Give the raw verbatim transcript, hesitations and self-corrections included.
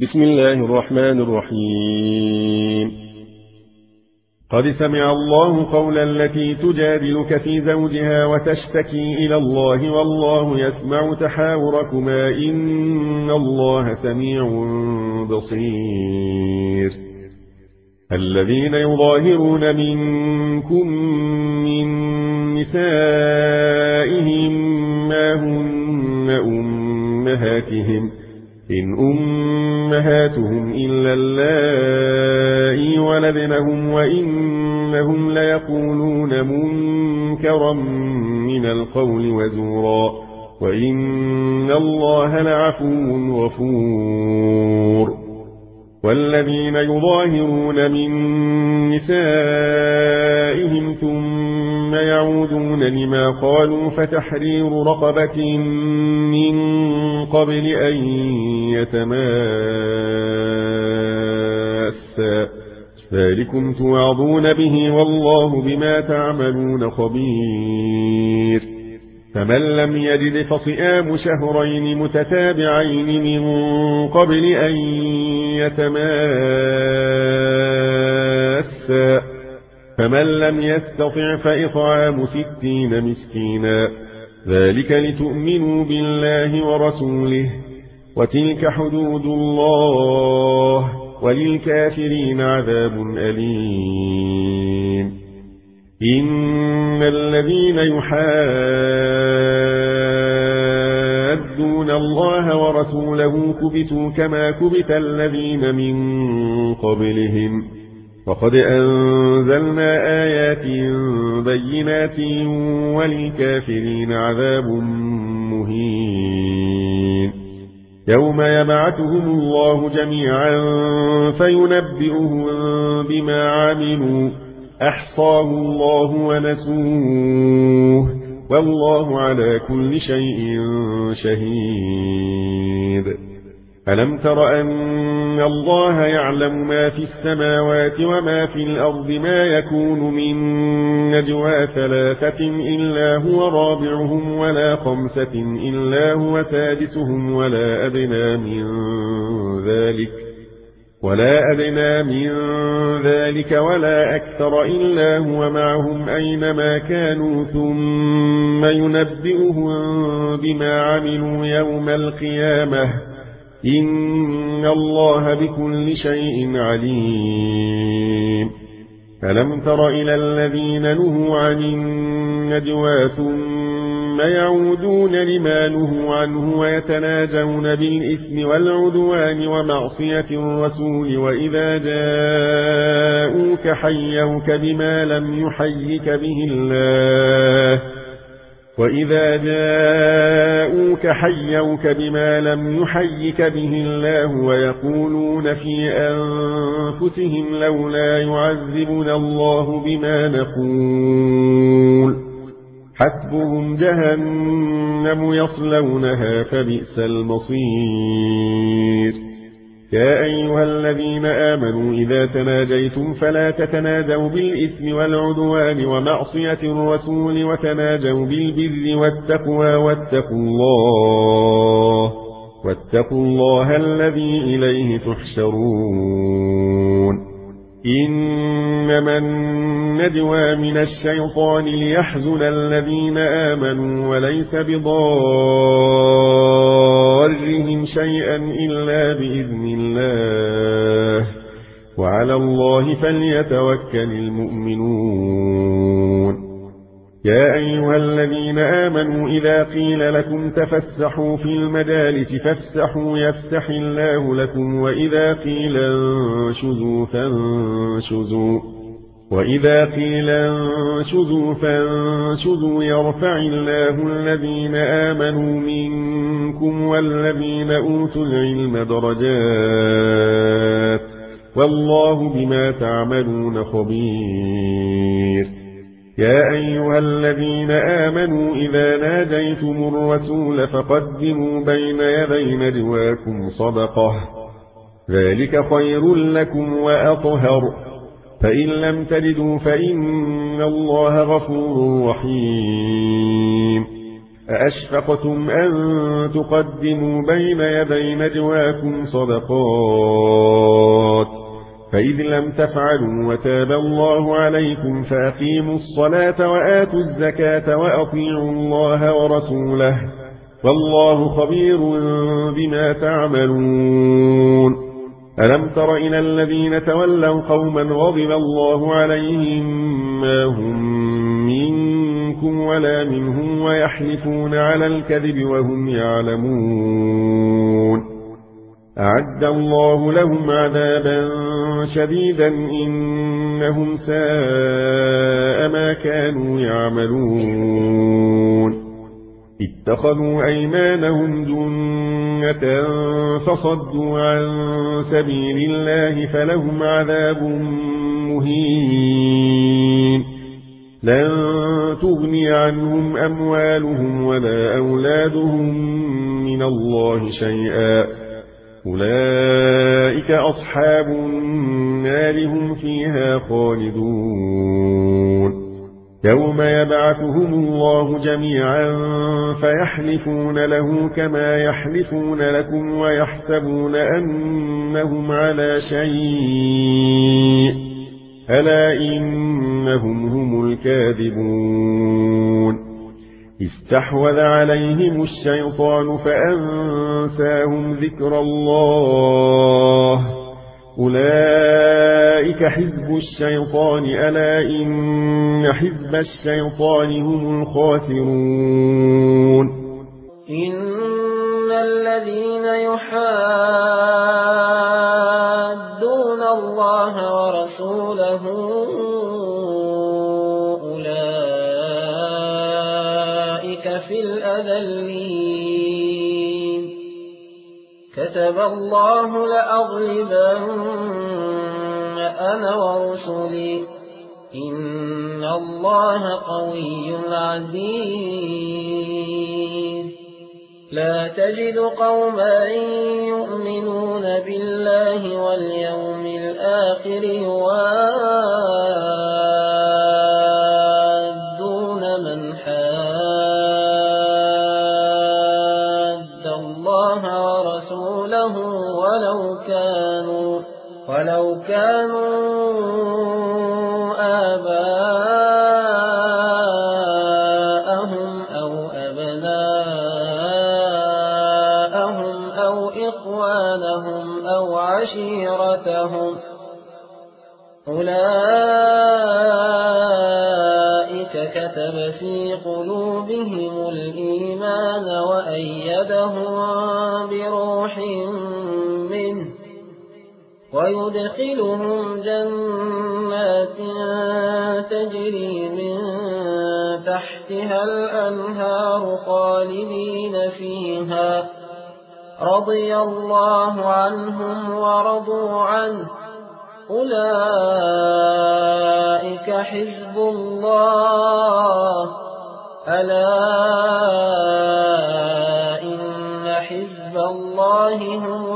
بسم الله الرحمن الرحيم. قد سمع الله قول التي تجادلك في زوجها وتشتكي إلى الله والله يسمع تحاوركما إن الله سميع بصير. الذين يظاهرون منكم من نسائهم ما هن أمهاتهم إن أمهاتهم إلا اللائي ولدنهم وإنهم ليقولون منكرا من القول وزورا وإن الله لعفو غفور. والذين يظاهرون من نسائهم ثم يعودون لما قالوا فتحرير رقبة من قبل أن يتماسا ذلكم توعظون به والله بما تعملون خبير. فمن لم يجد فصيام شهرين متتابعين من قبل أن يتماسا فمن لم يستطع فإطعام ستين مسكينا ذلك لتؤمنوا بالله ورسوله وتلك حدود الله وللكافرين عذاب أليم. إن الذين يحادون الله ورسوله كبتوا كما كبت الذين من قبلهم وقد أنزلنا آيات بينات وللكافرين عذاب مهين. يوم يبعثهم الله جميعا فينبئهم بما عملوا أحصاه الله ونسوه والله على كل شيء شهيد. ألم تر أن الله يعلم ما في السماوات وما في الأرض ما يكون من نجوى ثلاثة إلا هو رابعهم ولا خمسة إلا هو سادسهم ولا أدنى من ذلك ولا أدنى من ذلك ولا أكثر إلا هو معهم أينما كانوا ثم ينبئهم بما عملوا يوم القيامة إن الله بكل شيء عليم. ألم تر إلى الذين نهوا عن النجوى ثم يعودون لما نهوا عنه ويتناجون بالإثم والعدوان ومعصية الرسول وإذا جاءوك حيوك بما لم يحيك به الله وإذا جاءوك حيوك بما لم يحيك به الله ويقولون في أنفسهم لولا يعذبنا الله بما نقول حسبهم جهنم يصلونها فبئس المصير. يا أيها الذين آمنوا إذا تناجيتم فلا تتناجوا بالإثم والعدوان ومعصية الرسول وتناجوا بالبر والتقوى واتقوا الله واتقوا الله الذي إليه تحشرون. إنما النجوى من الشيطان ليحزن الذين آمنوا وليس بضارهم شيئا إلا بإذن الله وعلى الله فليتوكل المؤمنون. يا أيها الذين آمنوا إذا قيل لكم تفسحوا في المجالس فافسحوا يفسح الله لكم وإذا قيل انشزوا فانشزوا وإذا قيل انشزوا فانشزوا يرفع الله الذين آمنوا منكم والذين أوتوا العلم درجات والله بما تعملون خبير. يا أيها الذين آمنوا إذا ناجيتم الرسول فقدموا بين يدي نجواكم صدقة ذلك خير لكم وأطهر فإن لم تجدوا فإن الله غفور رحيم. أأشفقتم أن تقدموا بين يدي نجواكم صدقات فإذ لم تفعلوا وتاب الله عليكم فأقيموا الصلاة وآتوا الزكاة وأطيعوا الله ورسوله والله خبير بما تعملون ألم تر إلى الذين تولوا قوما غضب الله عليهم ما هم منكم ولا منهم ويحلفون على الكذب وهم يعلمون أعد الله لهم عذابا شديدا إنهم ساء ما كانوا يعملون اتخذوا أيمانهم جنة فصدوا عن سبيل الله فلهم عذاب مهين لن تغني عنهم أموالهم ولا أولادهم من الله شيئا أولئك أصحاب النار هم فيها خالدون يوم يبعثهم الله جميعا فيحلفون له كما يحلفون لكم ويحسبون أنهم على شيء ألا إنهم هم الكاذبون استحوذ عليهم الشيطان فأنساهم ذكر الله أولئك حزب الشيطان ألا إن حزب الشيطان هم الخاسرون إن الذين يحادون الله ورسوله أولئك في الأذلين كتب الله لأغلبن أنا ورسلي إن الله قوي عزيز لا تجد قوما يؤمنون بالله واليوم الآخر يوادون من حاد الله ورسوله ولو كانوا ولو كانوا آباءهم أو أبناءهم أو إخوانهم أو عشيرتهم أولئك كتب في قلوبهم الإيمان وأيدهم بروح منه ويدخلهم جنات تجري من تحتها الأنهار خالدين فيها رضي الله عنهم ورضوا عنه أولئك حزب الله ألا إن حزب الله هم